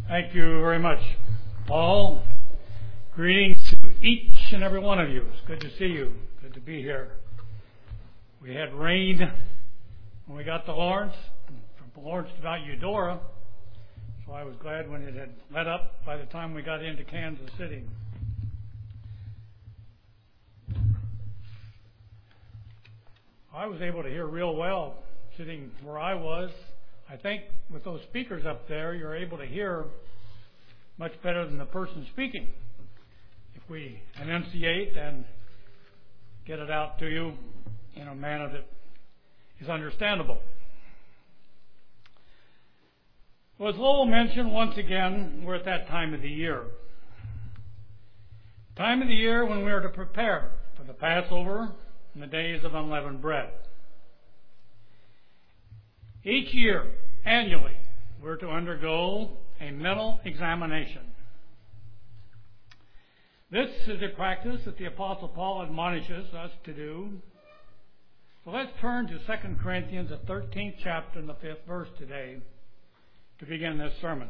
Thank you very much, Paul. Greetings to each and every one of you. It's good to see you. Good to be here. We had rain when we got to Lawrence, from Lawrence to about Eudora, so I was glad when it had let up by the time we got into Kansas City. I was able to hear real well sitting where I was. I think with those speakers up there, you're able to hear much better than the person speaking if we enunciate and get it out to you in a manner that is understandable. Well, as Lowell mentioned, once again, we're at that time of the year. Time of the year when we are to prepare for the Passover and the days of unleavened bread. Each year, annually, we're to undergo a mental examination. This is a practice that the Apostle Paul admonishes us to do. So let's turn to 2 Corinthians, the 13th chapter and the 5th verse today to begin this sermon.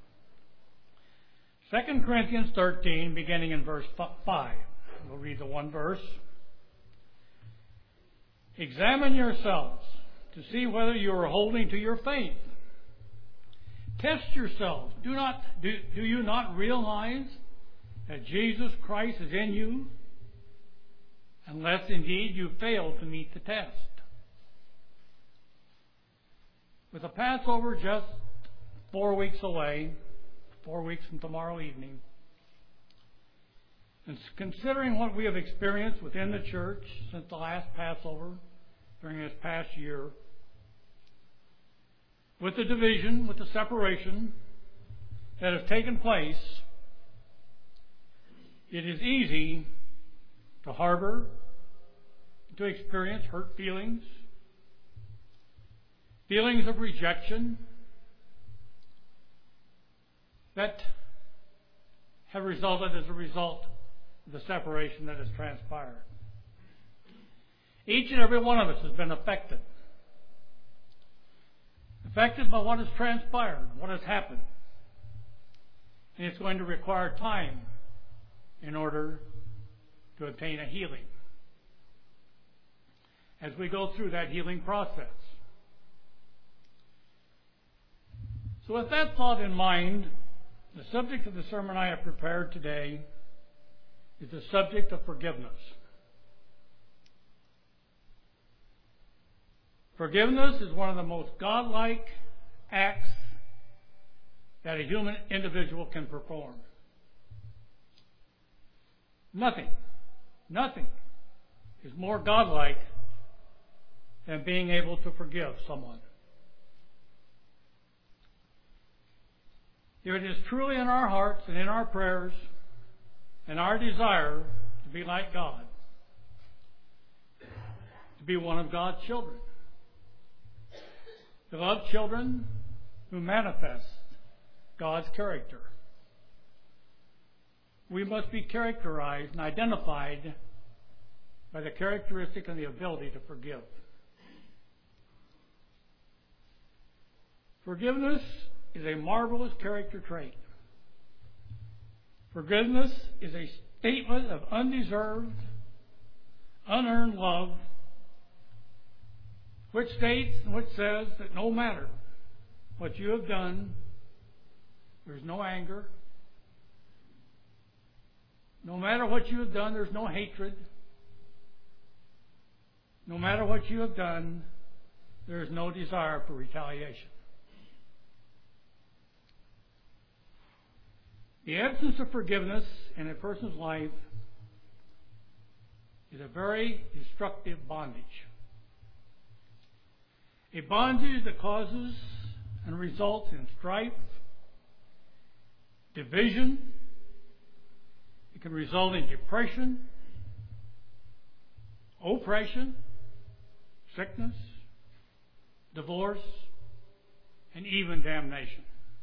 2 Corinthians 13, beginning in verse 5. We'll read the one verse. Examine yourselves to see whether you are holding to your faith. Test yourselves. Do you not realize that Jesus Christ is in you, unless indeed you fail to meet the test? With the Passover just 4 weeks away, 4 weeks from tomorrow evening, and considering what we have experienced within the church since the last Passover during this past year, with the division, with the separation that has taken place, it is easy to harbor, to experience hurt feelings, feelings of rejection that have resulted as a result of the separation that has transpired. Each and every one of us has been affected by what has transpired, what has happened. And it's going to require time in order to obtain a healing as we go through that healing process. So with that thought in mind, the subject of the sermon I have prepared today is the subject of forgiveness. Forgiveness is one of the most godlike acts that a human individual can perform. Nothing is more godlike than being able to forgive someone. If it is truly in our hearts and in our prayers and our desire to be like God, to be one of God's children, beloved children who manifest God's character, we must be characterized and identified by the characteristic and the ability to forgive. Forgiveness is a marvelous character trait. Forgiveness is a statement of undeserved, unearned love, which states and which says that no matter what you have done, there's no anger. No matter what you have done, there's no hatred. No matter what you have done, there is no desire for retaliation. The absence of forgiveness in a person's life is a very destructive bondage. A bondage that causes and results in strife, division. It can result in depression, oppression, sickness, divorce, and even damnation.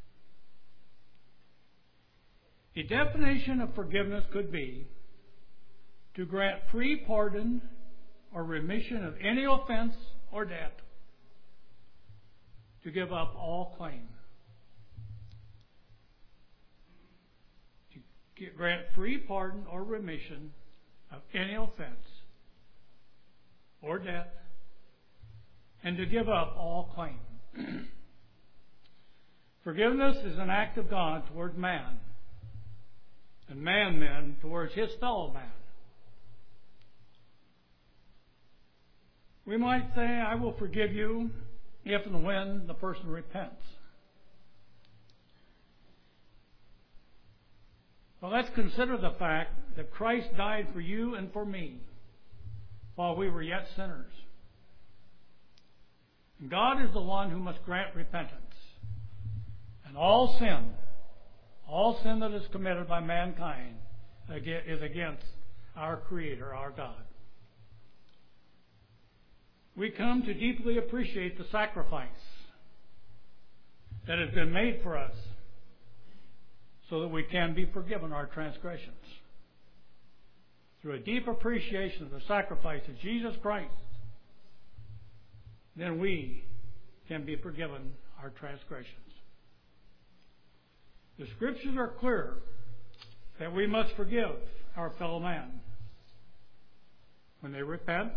A definition of forgiveness could be to grant free pardon or remission of any offense or debt, to give up all claim. grant free pardon or remission of any offense or debt, and to give up all claim. Forgiveness is an act of God toward man, and man then towards his fellow man. We might say, I will forgive you if and when the person repents. Well, let's consider the fact that Christ died for you and for me while we were yet sinners. And God is the one who must grant repentance. And all sin that is committed by mankind is against our Creator, our God. We come to deeply appreciate the sacrifice that has been made for us so that we can be forgiven our transgressions. Through a deep appreciation of the sacrifice of Jesus Christ, then we can be forgiven our transgressions. The Scriptures are clear that we must forgive our fellow man when they repent.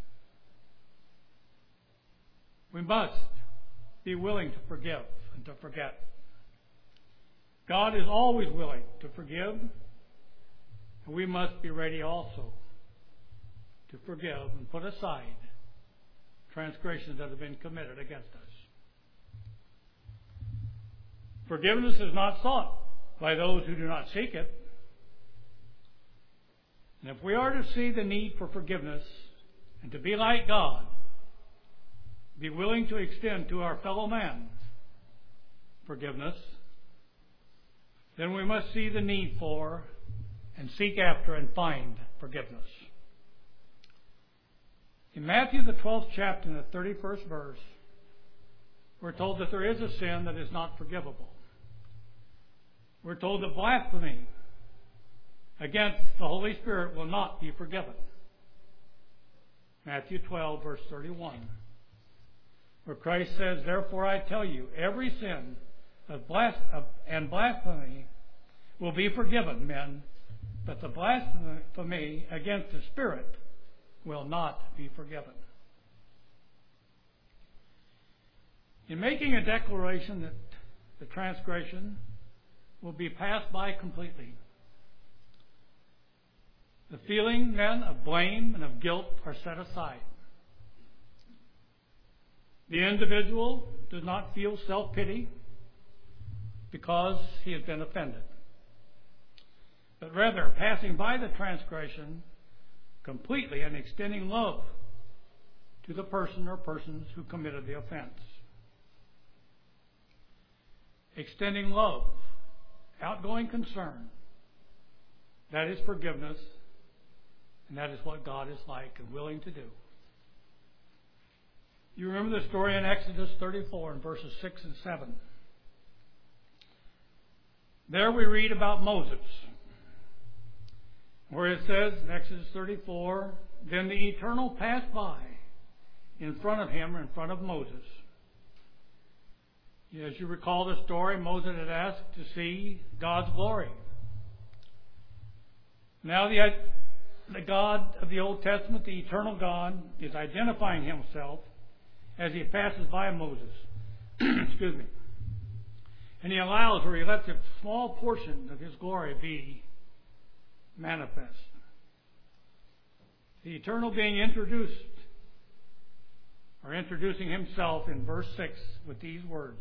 We must be willing to forgive and to forget. God is always willing to forgive, and we must be ready also to forgive and put aside transgressions that have been committed against us. Forgiveness is not sought by those who do not seek it. And if we are to see the need for forgiveness and to be like God, be willing to extend to our fellow man forgiveness, then we must see the need for and seek after and find forgiveness. In Matthew, the 12th chapter, in the 31st verse, we're told that there is a sin that is not forgivable. We're told that blasphemy against the Holy Spirit will not be forgiven. Matthew 12, verse 31. Where Christ says, therefore I tell you, every sin and blasphemy will be forgiven men, but the blasphemy against the Spirit will not be forgiven. In making a declaration that the transgression will be passed by completely, the feeling then of blame and of guilt are set aside. The individual does not feel self-pity because he has been offended, but rather passing by the transgression completely and extending love to the person or persons who committed the offense. Extending love, outgoing concern, that is forgiveness, and that is what God is like and willing to do. You remember the story in Exodus 34 and verses 6 and 7. There we read about Moses, where it says in Exodus 34, then the Eternal passed by in front of him, or in front of Moses. As you recall the story, Moses had asked to see God's glory. Now the God of the Old Testament, the eternal God, is identifying himself as he passes by Moses. Excuse me. And he allows, or he lets a small portion of his glory be manifest. The eternal being introduced, or introducing himself in verse 6 with these words.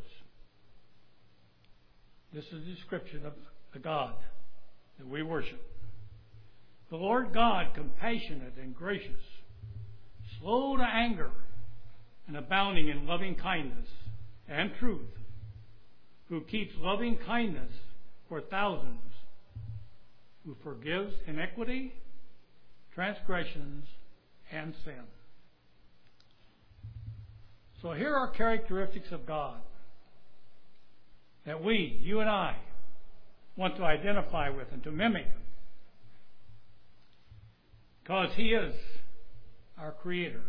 This is a description of the God that we worship. The Lord God, compassionate and gracious, slow to anger, and abounding in loving kindness and truth, who keeps loving kindness for thousands, who forgives iniquity, transgressions, and sin. So here are characteristics of God that we, you and I, want to identify with and to mimic, because He is our Creator.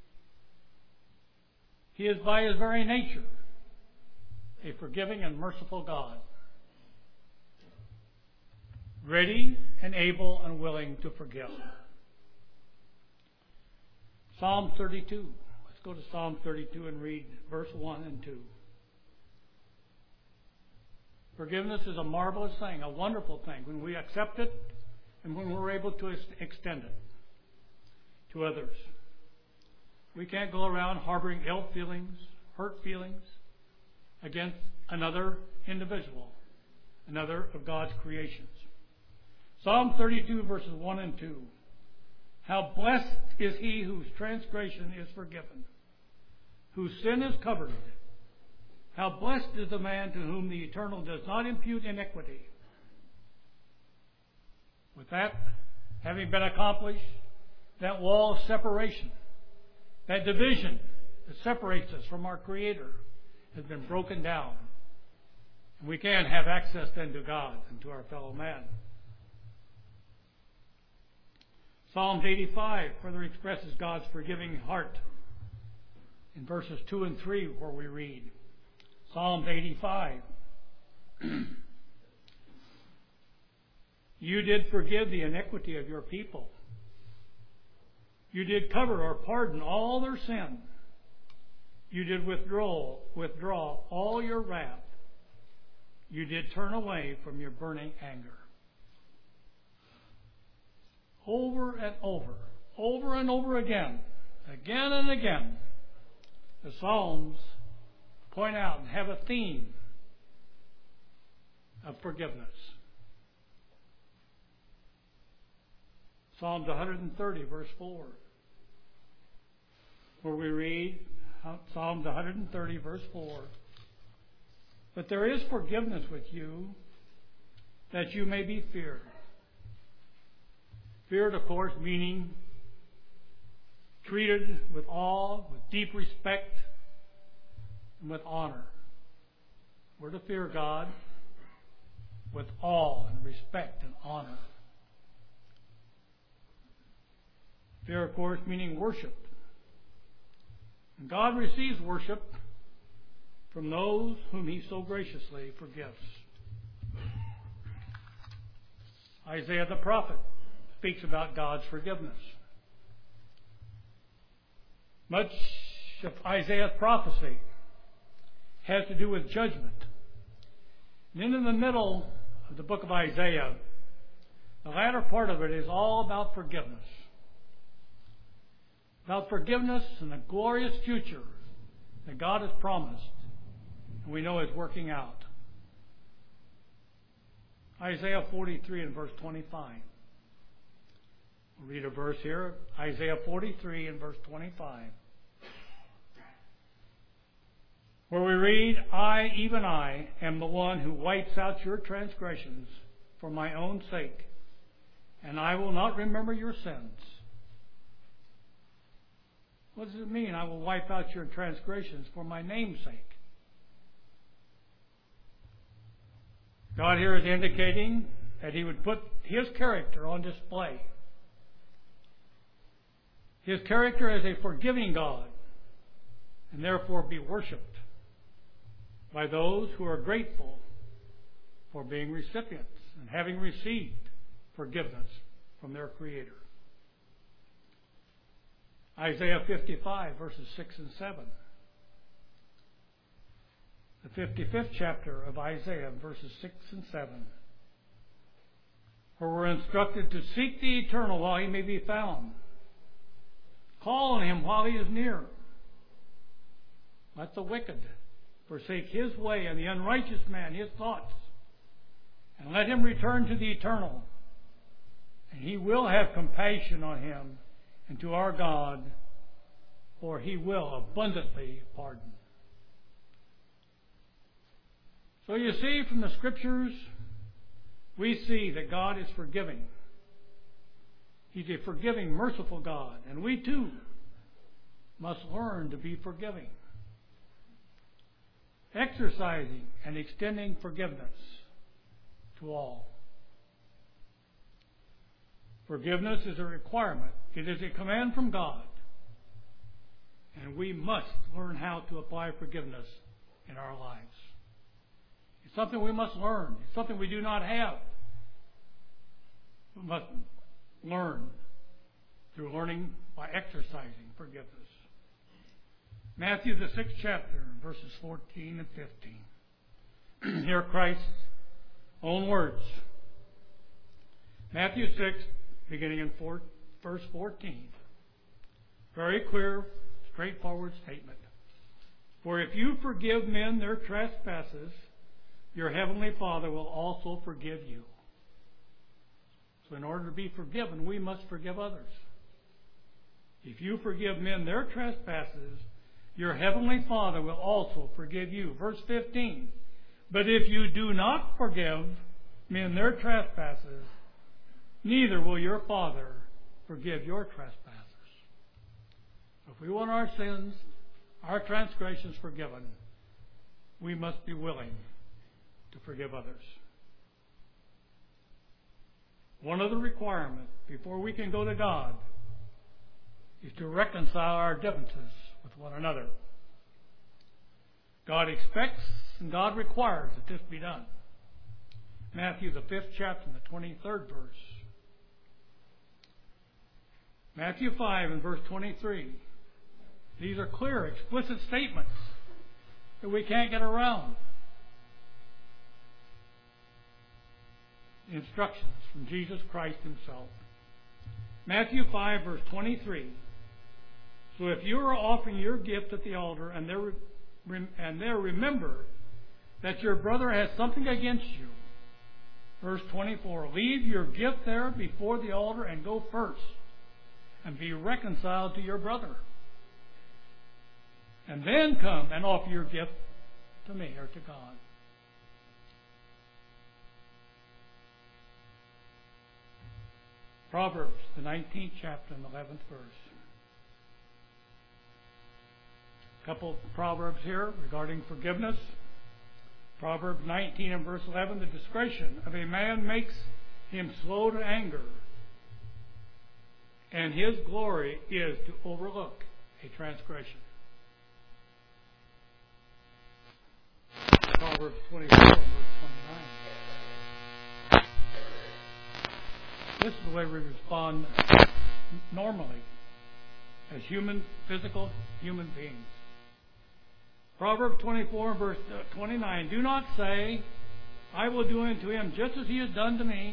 He is by His very nature a forgiving and merciful God. ready and able and willing to forgive. Psalm 32. Let's go to Psalm 32 and read verse 1 and 2. Forgiveness is a marvelous thing, a wonderful thing, when we accept it and when we're able to extend it to others. We can't go around harboring ill feelings, hurt feelings against another individual, another of God's creations. Psalm 32 verses 1 and 2. How blessed is he whose transgression is forgiven, whose sin is covered. How blessed is the man to whom the Eternal does not impute iniquity. With that having been accomplished, that wall of separation, that division that separates us from our Creator has been broken down. And we can have access then to God and to our fellow man. Psalms 85 further expresses God's forgiving heart in verses 2 and 3 where we read, Psalms 85. You did forgive the iniquity of your people. You did cover or pardon all their sin. You did withdraw all your wrath. You did turn away from your burning anger. Over and over again and again, the Psalms point out and have a theme of forgiveness. Psalms 130, verse 4, where we read, Psalms 130, verse 4, but there is forgiveness with you, that you may be feared. Feared, of course, meaning treated with awe, with deep respect, and with honor. We're to fear God with awe and respect and honor. Fear, of course, meaning worship. And God receives worship from those whom He so graciously forgives. Isaiah the prophet speaks about God's forgiveness. Much of Isaiah's prophecy has to do with judgment. And then in the middle of the book of Isaiah, the latter part of it is all about forgiveness. About forgiveness and the glorious future that God has promised and we know is working out. Isaiah 43 and verse 25. We'll read a verse here, Isaiah 43 and verse 25. Where we read, I, even I, am the one who wipes out your transgressions for my own sake, and I will not remember your sins. What does it mean, I will wipe out your transgressions for my name's sake? God here is indicating that He would put His character on display. His character as a forgiving God, and therefore be worshipped by those who are grateful for being recipients and having received forgiveness from their Creator. Isaiah 55, verses 6 and 7. The 55th chapter of Isaiah, verses 6 and 7. Where we're instructed to seek the Eternal while He may be found. Call on Him while He is near. Let the wicked forsake his way and the unrighteous man his thoughts. And let him return to the Eternal. And He will have compassion on him and to our God, for He will abundantly pardon. So you see from the Scriptures, we see that God is forgiving. He's a forgiving, merciful God. And we too must learn to be forgiving. Exercising and extending forgiveness to all. Forgiveness is a requirement. It is a command from God. And we must learn how to apply forgiveness in our lives. It's something we must learn. It's something we do not have. must learn through learning by exercising forgiveness. Matthew, the 6th chapter, verses 14 and 15. Hear Christ's own words. Matthew 6, beginning in verse 14. Very clear, straightforward statement. For if you forgive men their trespasses, your heavenly Father will also forgive you. So in order to be forgiven, we must forgive others. If you forgive men their trespasses, your heavenly Father will also forgive you. Verse 15. But if you do not forgive men their trespasses, neither will your Father forgive your trespasses. If we want our sins, our transgressions forgiven, we must be willing to forgive others. One of the requirements before we can go to God is to reconcile our differences with one another. God expects and God requires that this be done. Matthew, the 5th chapter, and the 23rd verse. Matthew 5 and verse 23. These are clear, explicit statements that we can't get around. Instructions from Jesus Christ himself. Matthew 5 verse 23. So if you are offering your gift at the altar and there remember that your brother has something against you. Verse 24. Leave your gift there before the altar and go first and be reconciled to your brother. And then come and offer your gift to me or to God. Proverbs, the 19th chapter and the 11th verse. A couple of proverbs here regarding forgiveness. Proverbs 19 and verse 11. The discretion of a man makes him slow to anger, and his glory is to overlook a transgression. Proverbs 24 verse 29. This is the way we respond normally as physical human beings. Proverbs 24 verse 29. Do not say, I will do unto him just as he has done to me.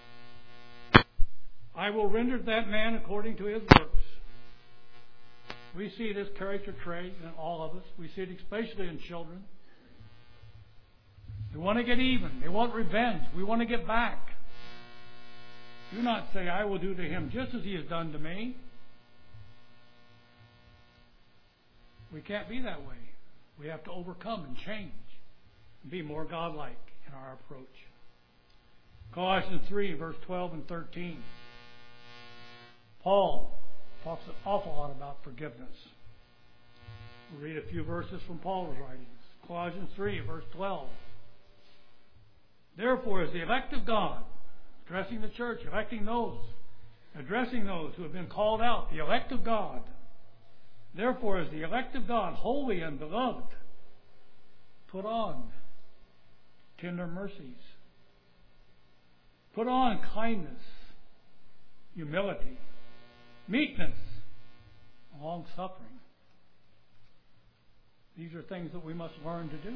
I will render that man according to his works. We see this character trait in all of us. We see it especially in children. They want to get even. They want revenge. We want to get back. Do not say, I will do to him just as he has done to me. We can't be that way. We have to overcome and change and be more godlike in our approach. Colossians 3, verse 12 and 13. Paul talks an awful lot about forgiveness. We'll read a few verses from Paul's writings. Colossians 3, verse 12. Therefore, as the elect of God, addressing the church, addressing those who have been called out, the elect of God. Therefore, as the elect of God, holy and beloved, put on tender mercies. Put on kindness, humility, meekness, long-suffering. These are things that we must learn to do.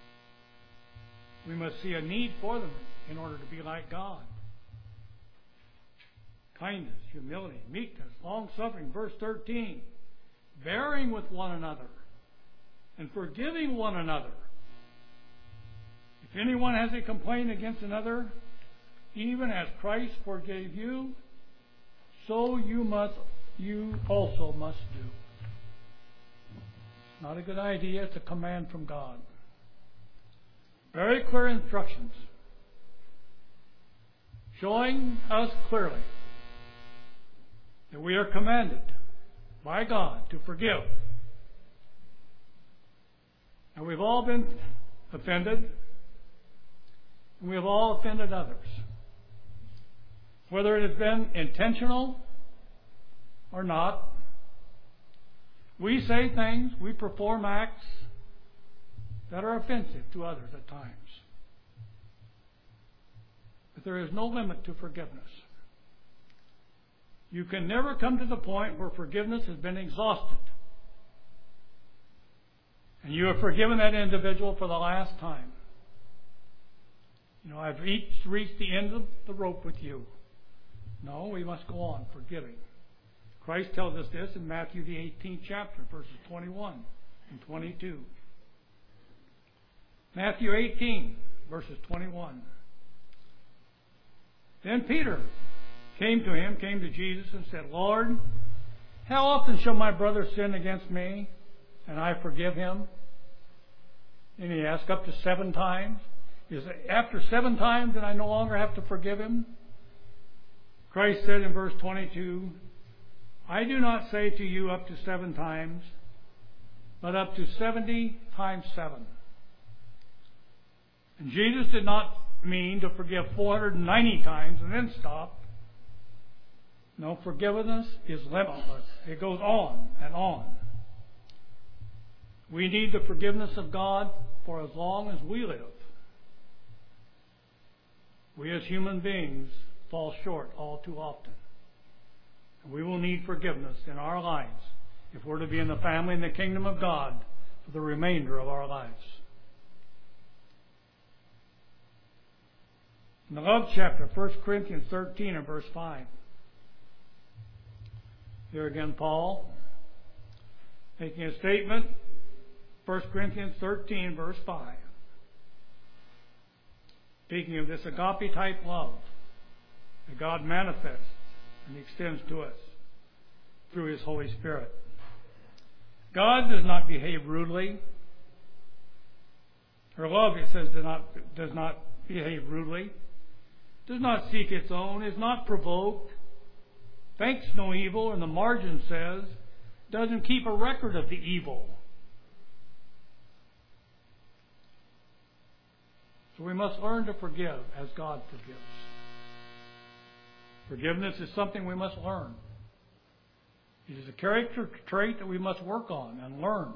We must see a need for them in order to be like God. Kindness, humility, meekness, long-suffering. Verse 13. Bearing with one another and forgiving one another. If anyone has a complaint against another, even as Christ forgave you, so you also must do. It's not a good idea. It's a command from God. Very clear instructions, showing us clearly that we are commanded by God to forgive. And we've all been offended, and we've all offended others. Whether it has been intentional or not, we say things, we perform acts that are offensive to others at times. But there is no limit to forgiveness. You can never come to the point where forgiveness has been exhausted. And you have forgiven that individual for the last time. I've reached the end of the rope with you. No, we must go on forgiving. Christ tells us this in Matthew the 18th chapter, verses 21 and 22. Matthew 18, verses 21. Then Peter came to Jesus and said, Lord, how often shall my brother sin against me and I forgive him? And he asked, up to 7 times. Is it after 7 times that I no longer have to forgive him? Christ said in verse 22, I do not say to you up to 7 times, but up to 70 times 7. And Jesus did not mean to forgive 490 times and then stop. No, forgiveness is limitless. It goes on and on. We need the forgiveness of God for as long as we live. We as human beings fall short all too often. And we will need forgiveness in our lives if we're to be in the family and the kingdom of God for the remainder of our lives. In the love chapter, 1 Corinthians 13 and verse 5. Here again, Paul making a statement, 1 Corinthians 13, verse 5. Speaking of this agape type love that God manifests and extends to us through His Holy Spirit. God does not behave rudely. Her love, it says, does not behave rudely, does not seek its own, is not provoked, thinks no evil, and the margin says, doesn't keep a record of the evil. So we must learn to forgive as God forgives. Forgiveness is something we must learn. It is a character trait that we must work on and learn.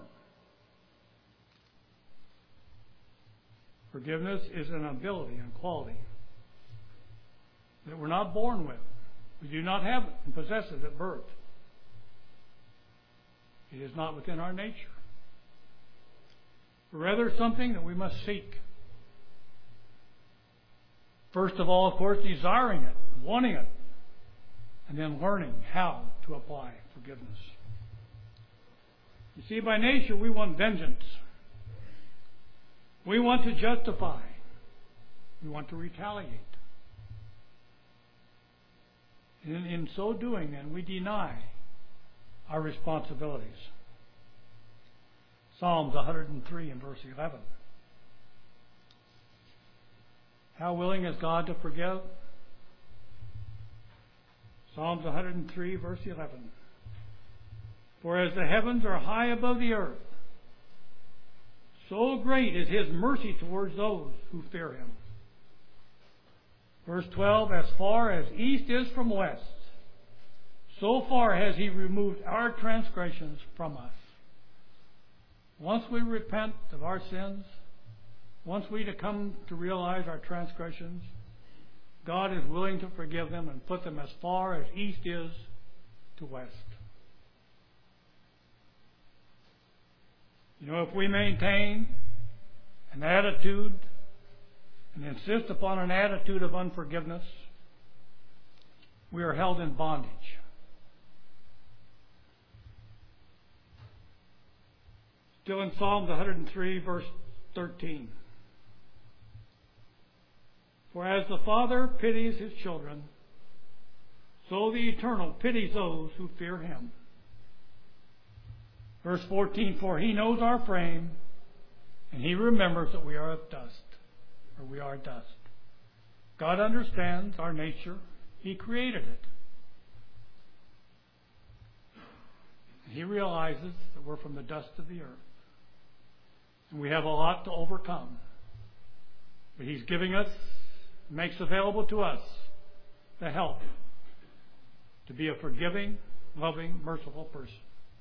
Forgiveness is an ability and quality that we're not born with. We do not have it and possess it at birth. It is not within our nature. Rather, something that we must seek. First of all, of course, desiring it, wanting it, and then learning how to apply forgiveness. You see, by nature, we want vengeance. We want to justify. We want to retaliate. And in so doing, then, we deny our responsibilities. Psalms 103 and verse 11. How willing is God to forgive? Psalms 103 verse 11. For as the heavens are high above the earth, so great is His mercy towards those who fear Him. Verse 12, as far as east is from west, so far has He removed our transgressions from us. Once we repent of our sins, once we come to realize our transgressions, God is willing to forgive them and put them as far as east is to west. If we maintain an attitude and insist upon an attitude of unforgiveness, we are held in bondage. Still in Psalms 103, verse 13. For as the Father pities His children, so the Eternal pities those who fear Him. Verse 14, for He knows our frame, and He remembers that we are of dust, or we are dust. God understands our nature. He created it. He realizes that we're from the dust of the earth. And we have a lot to overcome. But He's giving us, makes available to us, the help to be a forgiving, loving, merciful person.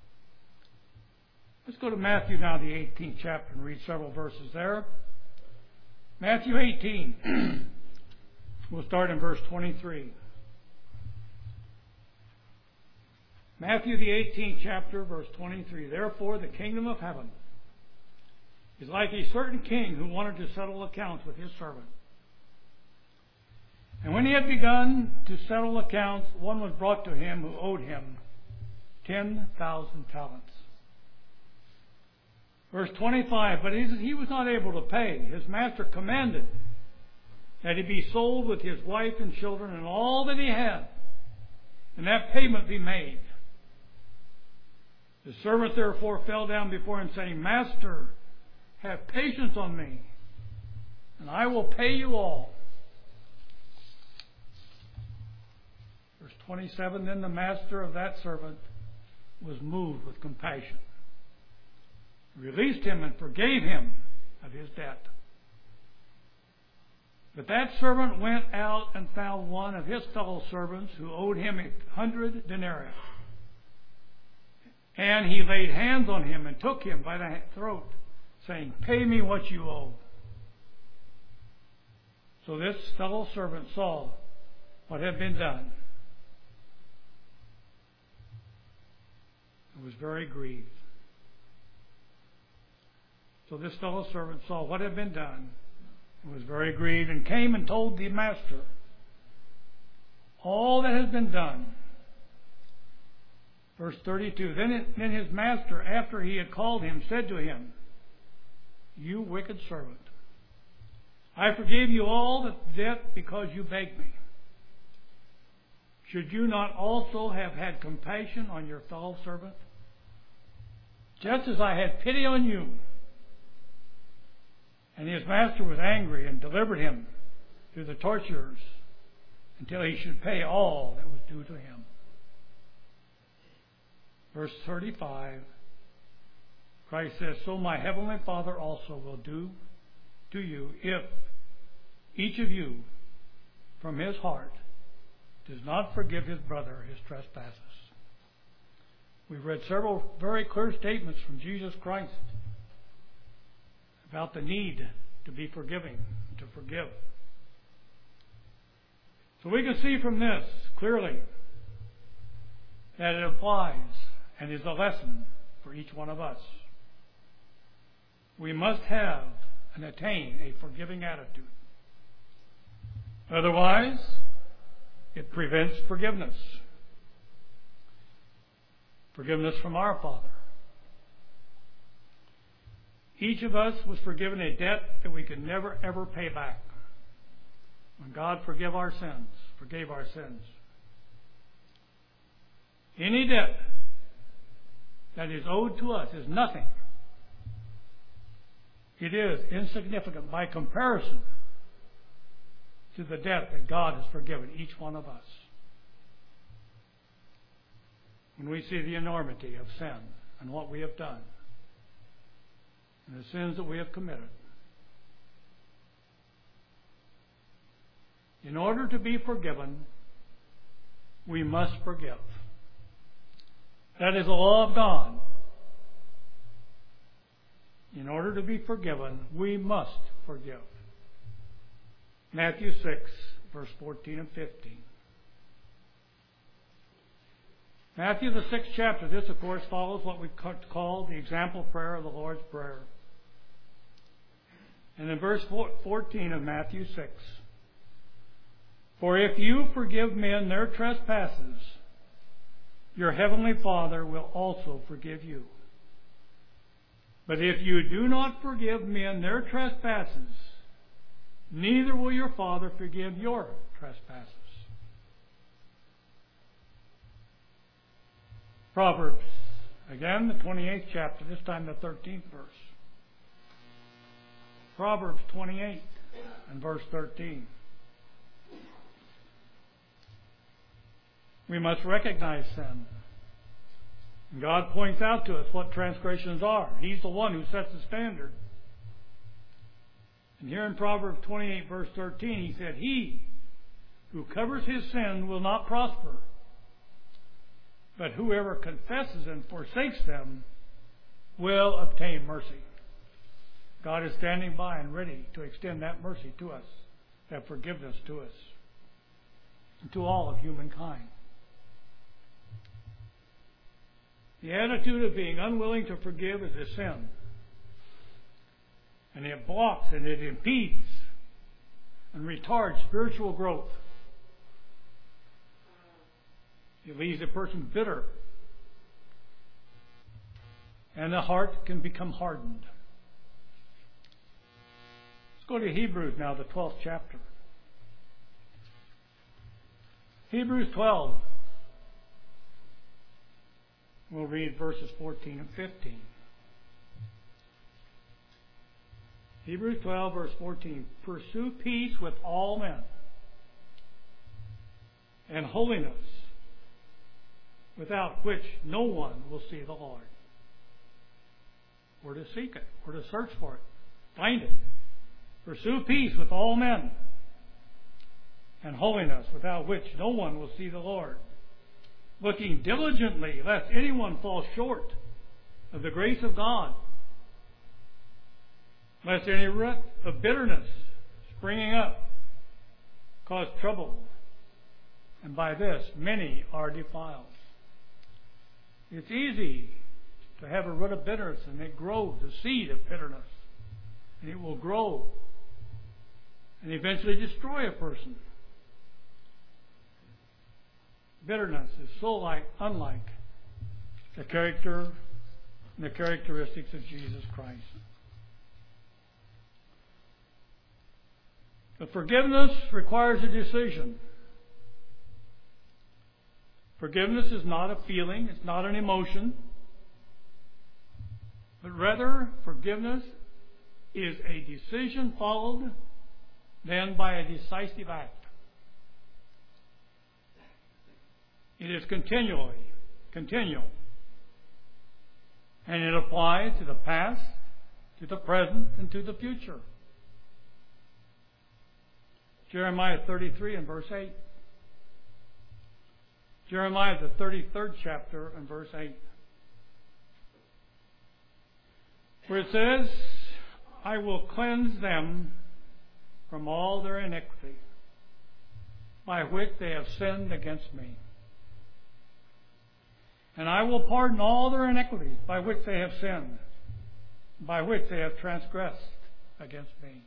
Let's go to Matthew now, the 18th chapter, and read several verses there. Matthew 18. We'll start in verse 23. Matthew the 18th chapter, verse 23. Therefore the kingdom of heaven is like a certain king who wanted to settle accounts with his servant. And when he had begun to settle accounts, one was brought to him who owed him 10,000 talents. Verse 25, but he was not able to pay. His master commanded that he be sold with his wife and children and all that he had, and that payment be made. The servant therefore fell down before him, saying, Master, have patience on me, and I will pay you all. Verse 27, then the master of that servant was moved with compassion, released him and forgave him of his debt. But that servant went out and found one of his fellow servants who owed him 100 denarii. And he laid hands on him and took him by the throat, saying, Pay me what you owe. So this fellow servant saw what had been done and was very grieved. So this fellow servant saw what had been done and was very grieved, and came and told the master all that has been done. Verse 32, Then his master, after he had called him, said to him, You wicked servant, I forgave you all the debt because you begged me. Should you not also have had compassion on your fellow servant, just as I had pity on you? And his master was angry and delivered him to the torturers until he should pay all that was due to him. Verse 35, Christ says, So my heavenly Father also will do to you if each of you from his heart does not forgive his brother his trespasses. We've read several very clear statements from Jesus Christ about the need to be forgiving, to forgive. So we can see from this clearly that it applies and is a lesson for each one of us. We must have and attain a forgiving attitude. Otherwise, it prevents forgiveness. Forgiveness from our Father. Each of us was forgiven a debt that we could never ever pay back. When God forgave our sins. Any debt that is owed to us is nothing. It is insignificant by comparison to the debt that God has forgiven each one of us. When we see the enormity of sin and what we have done, and the sins that we have committed. In order to be forgiven, we must forgive. That is the law of God. In order to be forgiven, we must forgive. Matthew 6, verse 14 and 15. Matthew, the 6th chapter, this, of course, follows what we call the example prayer of the Lord's Prayer. And in verse 14 of Matthew 6, For if you forgive men their trespasses, your heavenly Father will also forgive you. But if you do not forgive men their trespasses, neither will your Father forgive your trespasses. Proverbs, again, the 28th chapter, this time the 13th verse. Proverbs 28 and verse 13. We must recognize sin. And God points out to us what transgressions are. He's the one who sets the standard. And here in Proverbs 28 verse 13, he said, He who covers his sin will not prosper, but whoever confesses and forsakes them will obtain mercy. God is standing by and ready to extend that mercy to us, that forgiveness to us, and to all of humankind. The attitude of being unwilling to forgive is a sin. And it blocks and it impedes and retards spiritual growth. It leaves a person bitter. And the heart can become hardened. Let's go to Hebrews now, the 12th chapter. Hebrews 12. We'll read verses 14 and 15. Hebrews 12, verse 14. Pursue peace with all men and holiness, without which no one will see the Lord. We're to seek it. We're to search for it. Find it. Pursue peace with all men and holiness, without which no one will see the Lord. Looking diligently, lest anyone fall short of the grace of God, lest any root of bitterness springing up cause trouble, and by this many are defiled. It's easy to have a root of bitterness, and it grows, the seed of bitterness, and it will grow and eventually destroy a person. Bitterness is so unlike the character and the characteristics of Jesus Christ. But forgiveness requires a decision. Forgiveness is not a feeling, it's not an emotion, but rather forgiveness is a decision followed then by a decisive act. It is continual, and it applies to the past, to the present, and to the future. Jeremiah 33 and verse 8. Jeremiah, the 33rd chapter and verse 8. Where it says, I will cleanse them from all their iniquity, by which they have sinned against me. And I will pardon all their iniquities by which they have sinned, by which they have transgressed against me.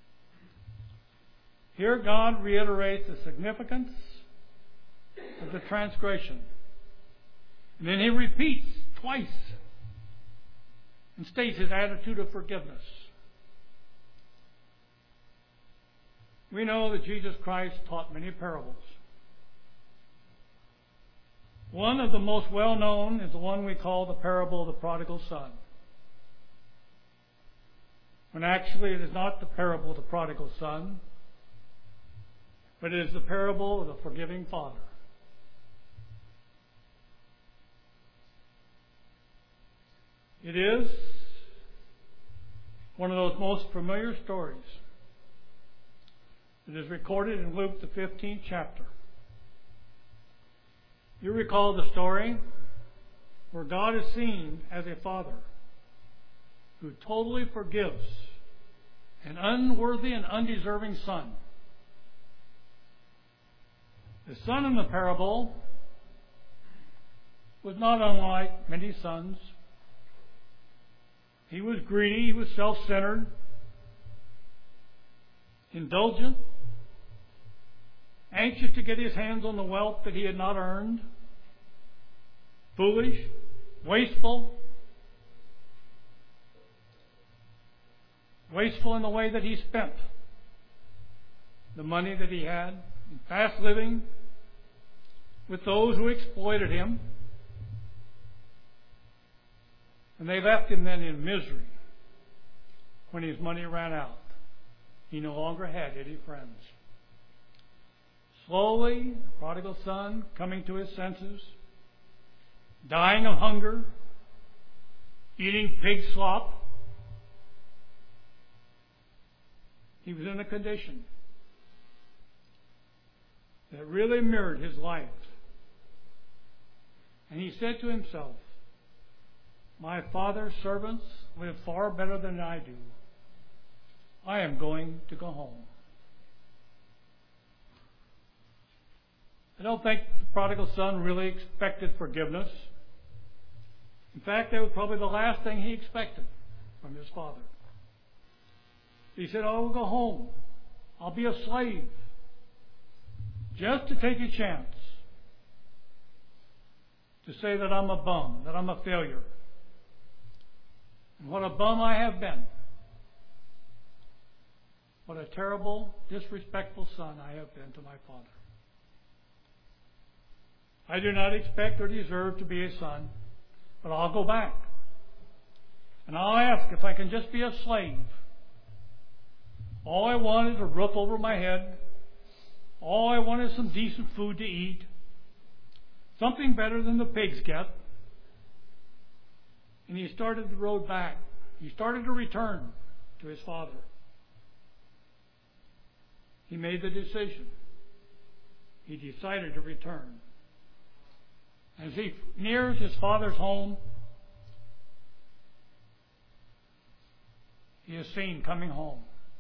Here God reiterates the significance of the transgression. And then he repeats twice and states his attitude of forgiveness. We know that Jesus Christ taught many parables. One of the most well-known is the one we call the parable of the prodigal son. When actually it is not the parable of the prodigal son, but it is the parable of the forgiving father. It is one of those most familiar stories. It is recorded in Luke, the 15th chapter. You recall the story where God is seen as a father who totally forgives an unworthy and undeserving son. The son in the parable was not unlike many sons. He was greedy, he was self-centered, indulgent, anxious to get his hands on the wealth that he had not earned, foolish, wasteful in the way that he spent the money that he had, in fast living with those who exploited him. And they left him then in misery when his money ran out. He no longer had any friends. Slowly, the prodigal son, coming to his senses, dying of hunger, eating pig slop, he was in a condition that really mirrored his life. And he said to himself, my father's servants live far better than I do. I am going to go home. I don't think the prodigal son really expected forgiveness. In fact, that was probably the last thing he expected from his father. He said, I will go home. I'll be a slave. Just to take a chance to say that I'm a bum, that I'm a failure. And what a bum I have been. What a terrible, disrespectful son I have been to my father. I do not expect or deserve to be a son, but I'll go back. And I'll ask if I can just be a slave. All I want is a roof over my head. All I want is some decent food to eat. Something better than the pigs get. And he started the road back. He started to return to his father. He made the decision. He decided to return. As he nears his father's home, he is seen coming home.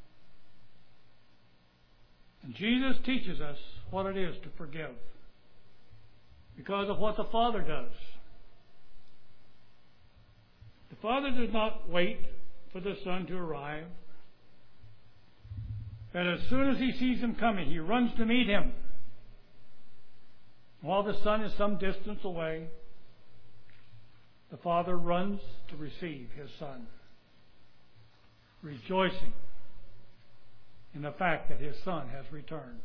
And Jesus teaches us what it is to forgive because of what the Father does. The Father does not wait for the Son to arrive, but as soon as he sees him coming, he runs to meet him. While the Son is some distance away, the Father runs to receive his Son, rejoicing in the fact that his Son has returned.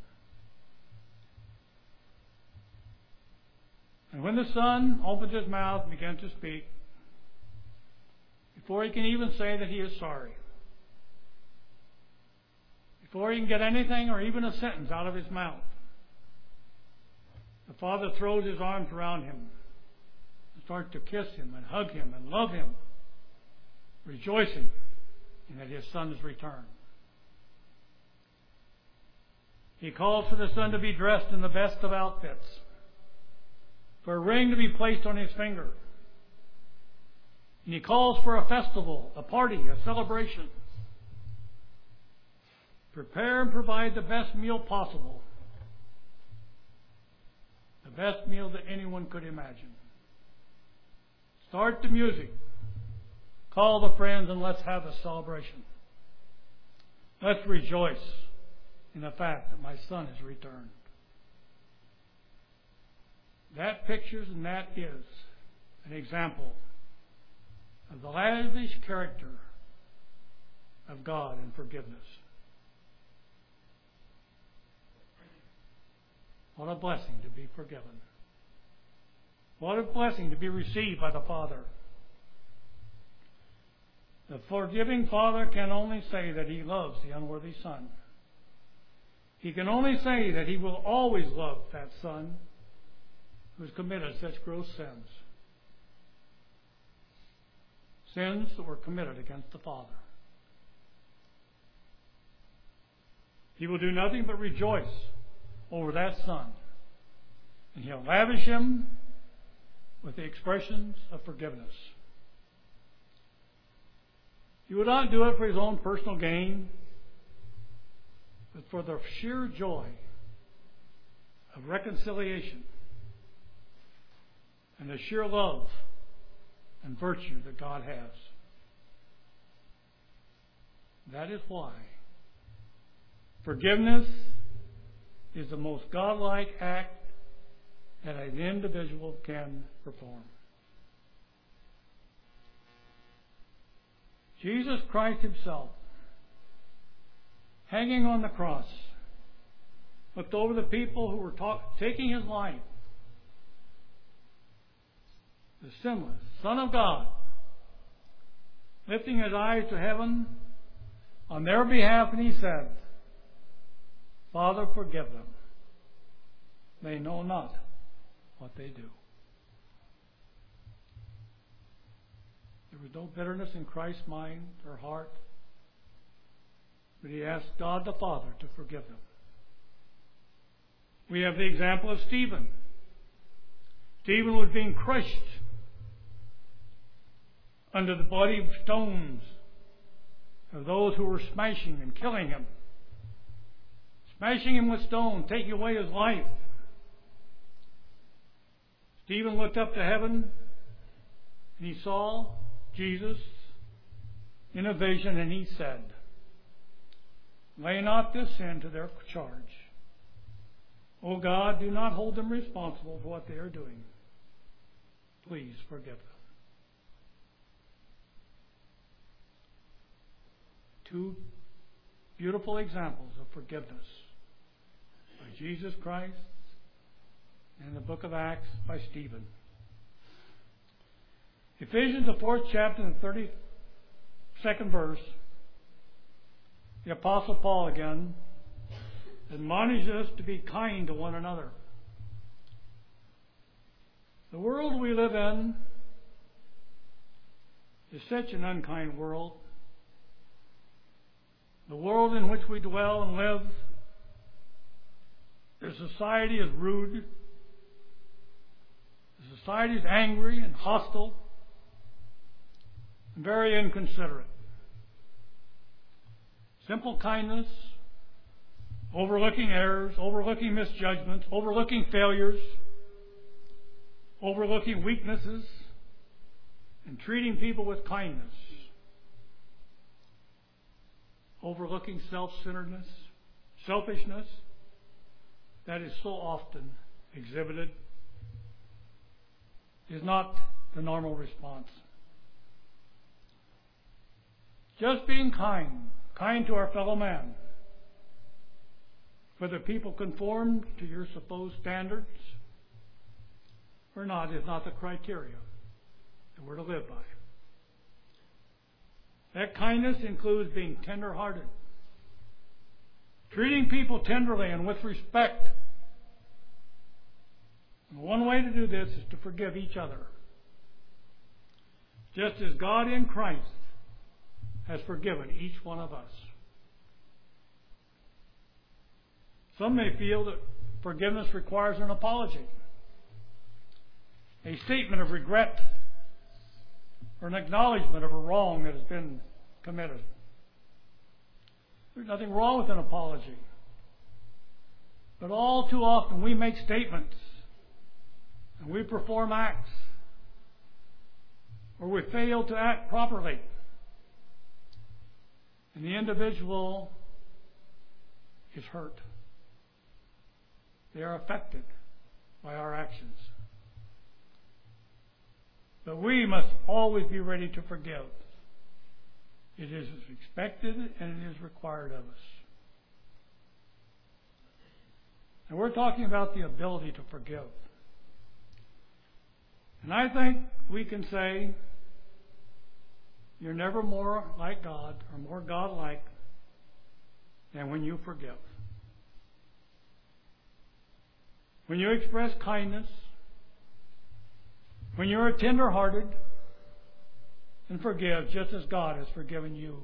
And when the Son opens his mouth and begins to speak, before he can even say that he is sorry, before he can get anything or even a sentence out of his mouth, the Father throws his arms around him and starts to kiss him and hug him and love him, rejoicing in that his Son has returned. He calls for the Son to be dressed in the best of outfits, for a ring to be placed on his finger. And he calls for a festival, a party, a celebration. Prepare and provide the best meal possible. The best meal that anyone could imagine. Start the music. Call the friends and let's have a celebration. Let's rejoice in the fact that my Son has returned. That pictures and that is an example of the lavish character of God in forgiveness. What a blessing to be forgiven. What a blessing to be received by the Father. The forgiving Father can only say that he loves the unworthy Son. He can only say that he will always love that Son who has committed such gross sins. Sins that were committed against the Father. He will do nothing but rejoice over that Son. And he'll lavish him with the expressions of forgiveness. He would not do it for his own personal gain, but for the sheer joy of reconciliation and the sheer love and virtue that God has. That is why forgiveness is the most godlike act that an individual can perform. Jesus Christ himself, hanging on the cross, looked over the people who were taking his life. The sinless Son of God, lifting his eyes to heaven on their behalf, and he said, Father, forgive them. They know not what they do. There was no bitterness in Christ's mind or heart, but he asked God the Father to forgive them. We have the example of Stephen. Stephen was being crushed under the bloody stones of those who were smashing and killing him. Smashing him with stones, taking away his life. Stephen looked up to heaven And he saw Jesus in a vision, and he said, "Lay not this sin to their charge. O God, do not hold them responsible for what they are doing. Please forgive them." Two beautiful examples of forgiveness by Jesus Christ and in the book of Acts by Stephen. Ephesians, the 4th chapter and the 32nd verse, the Apostle Paul again admonishes us to be kind to one another. The world we live in is such an unkind world. The world in which we dwell and live, the society is rude. The society is angry and hostile and very inconsiderate. Simple kindness, overlooking errors, overlooking misjudgments, overlooking failures, overlooking weaknesses, and treating people with kindness. Overlooking self-centeredness, selfishness that is so often exhibited is not the normal response. Just being kind to our fellow man, whether people conform to your supposed standards or not, is not the criteria that we're to live by. That kindness includes being tender-hearted, treating people tenderly and with respect. And one way to do this is to forgive each other, just as God in Christ has forgiven each one of us. Some may feel that forgiveness requires an apology, a statement of regret, or an acknowledgement of a wrong that has been committed. There's nothing wrong with an apology. But all too often we make statements and we perform acts, or we fail to act properly, and the individual is hurt. They are affected by our actions. But we must always be ready to forgive. It is expected and it is required of us. And we're talking about the ability to forgive. And I think we can say you're never more like God or more God-like than when you forgive. When you express kindness, when you are tender-hearted and forgive just as God has forgiven you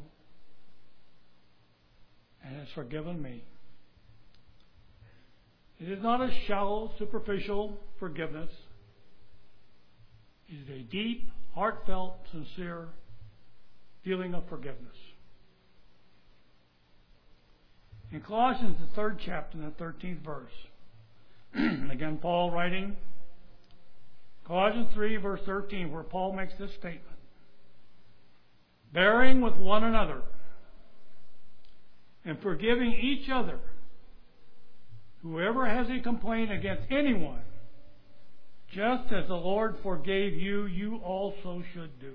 and has forgiven me. It is not a shallow, superficial forgiveness. It is a deep, heartfelt, sincere feeling of forgiveness. In Colossians, the 3rd chapter and the 13th verse, again, Paul writing, Colossians 3, verse 13, where Paul makes this statement. Bearing with one another and forgiving each other, whoever has a complaint against anyone, just as the Lord forgave you, you also should do.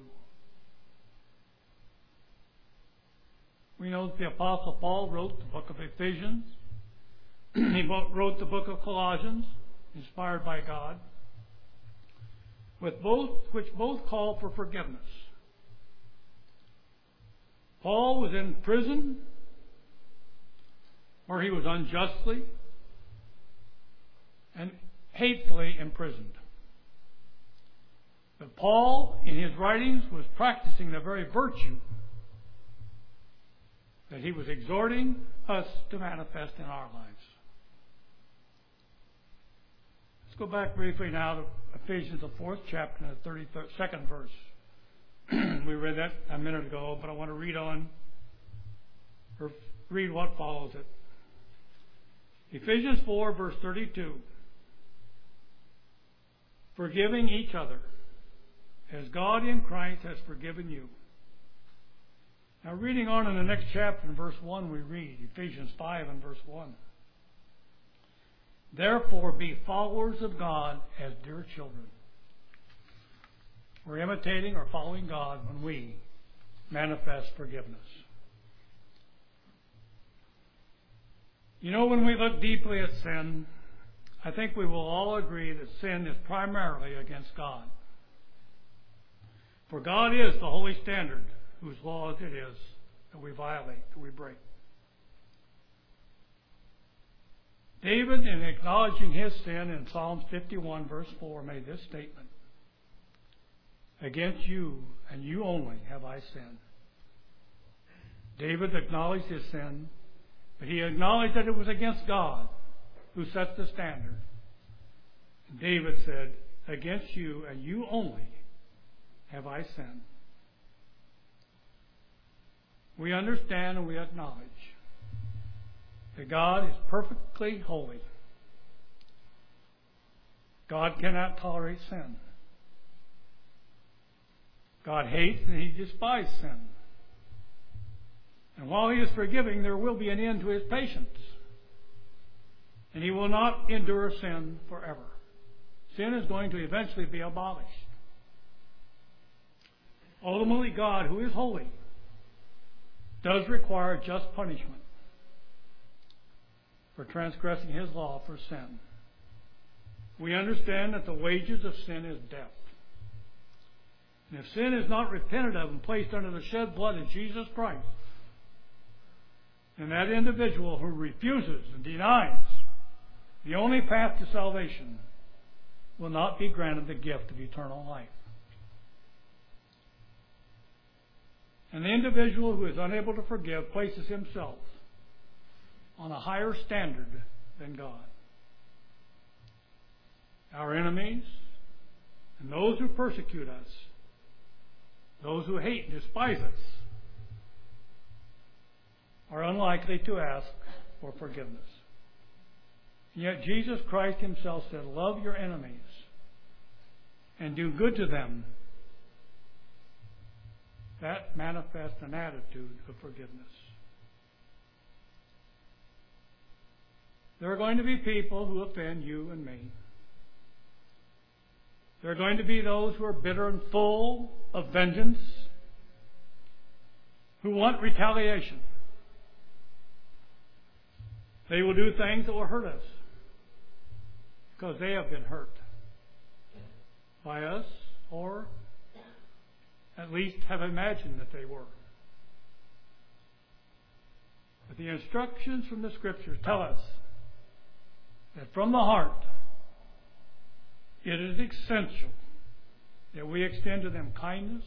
We know that the Apostle Paul wrote the book of Ephesians. He wrote the book of Colossians, inspired by God, which both call for forgiveness. Paul was in prison where he was unjustly and hatefully imprisoned. But Paul, in his writings, was practicing the very virtue that he was exhorting us to manifest in our lives. Let's go back briefly now to Ephesians, the 4th chapter, and the 32nd verse. We read that a minute ago, but I want to read on, or read what follows it. Ephesians 4, verse 32. Forgiving each other, as God in Christ has forgiven you. Now, reading on in the next chapter, in verse 1, we read, Ephesians 5 and verse 1. Therefore, be followers of God as dear children. We're imitating or following God when we manifest forgiveness. You know, when we look deeply at sin, I think we will all agree that sin is primarily against God. For God is the holy standard whose laws it is that we violate, that we break. David, in acknowledging his sin in Psalms 51, verse 4, made this statement. Against you, and you only, have I sinned. David acknowledged his sin, but he acknowledged that it was against God who sets the standard. And David said, against you, and you only, have I sinned. We understand and we acknowledge that God is perfectly holy. God cannot tolerate sin. God hates and He despises sin. And while He is forgiving, there will be an end to His patience. And He will not endure sin forever. Sin is going to eventually be abolished. Ultimately, God, who is holy, does require just punishment for transgressing His law for sin. We understand that the wages of sin is death. And if sin is not repented of and placed under the shed blood of Jesus Christ, then that individual who refuses and denies the only path to salvation will not be granted the gift of eternal life. And the individual who is unable to forgive places himself on a higher standard than God. Our enemies and those who persecute us, those who hate and despise us, are unlikely to ask for forgiveness. And yet Jesus Christ Himself said, love your enemies and do good to them. That manifests an attitude of forgiveness. There are going to be people who offend you and me. There are going to be those who are bitter and full of vengeance, who want retaliation. They will do things that will hurt us because they have been hurt by us, or at least have imagined that they were. But the instructions from the Scriptures tell us that from the heart, it is essential that we extend to them kindness,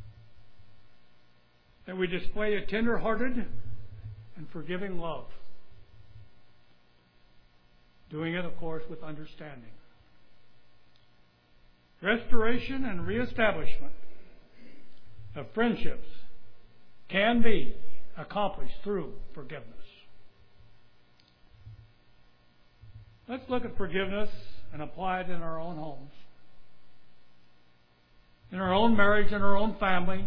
that we display a tender-hearted and forgiving love, doing it, of course, with understanding. Restoration and reestablishment of friendships can be accomplished through forgiveness. Let's look at forgiveness and apply it in our own homes, in our own marriage, in our own family.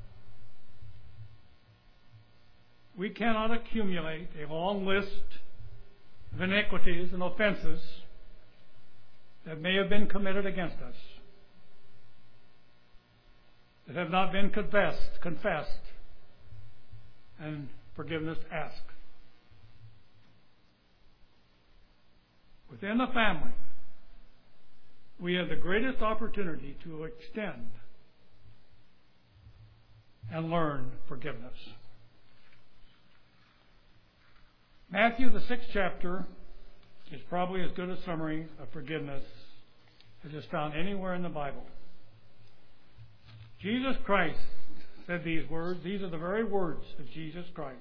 We cannot accumulate a long list of iniquities and offenses that may have been committed against us, that have not been confessed, and forgiveness asked. Within the family, we have the greatest opportunity to extend and learn forgiveness. Matthew, the 6th chapter, is probably as good a summary of forgiveness as is found anywhere in the Bible. Jesus Christ said these words. These are the very words of Jesus Christ,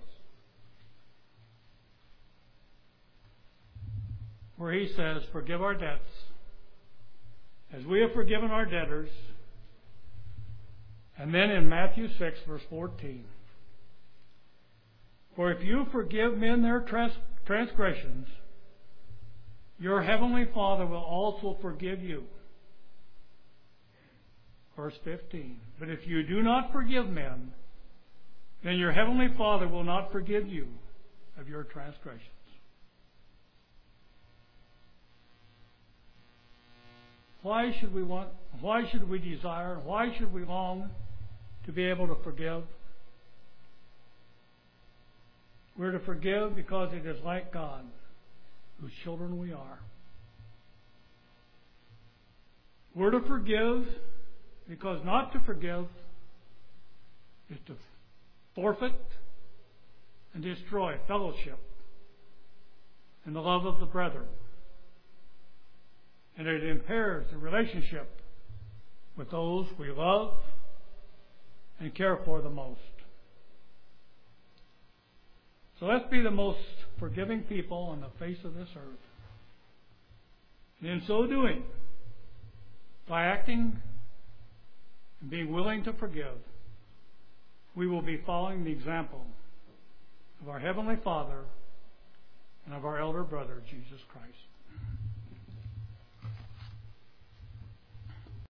where He says, forgive our debts as we have forgiven our debtors. And then in Matthew 6, verse 14, for if you forgive men their transgressions, your heavenly Father will also forgive you. Verse 15. But if you do not forgive men, then your heavenly Father will not forgive you of your transgressions. Why should we desire, why should we long to be able to forgive? We're to forgive because it is like God, whose children we are. We're to forgive because not to forgive is to forfeit and destroy fellowship and the love of the brethren. And it impairs the relationship with those we love and care for the most. So let's be the most forgiving people on the face of this earth. And in so doing, by acting and being willing to forgive, we will be following the example of our Heavenly Father and of our elder brother, Jesus Christ.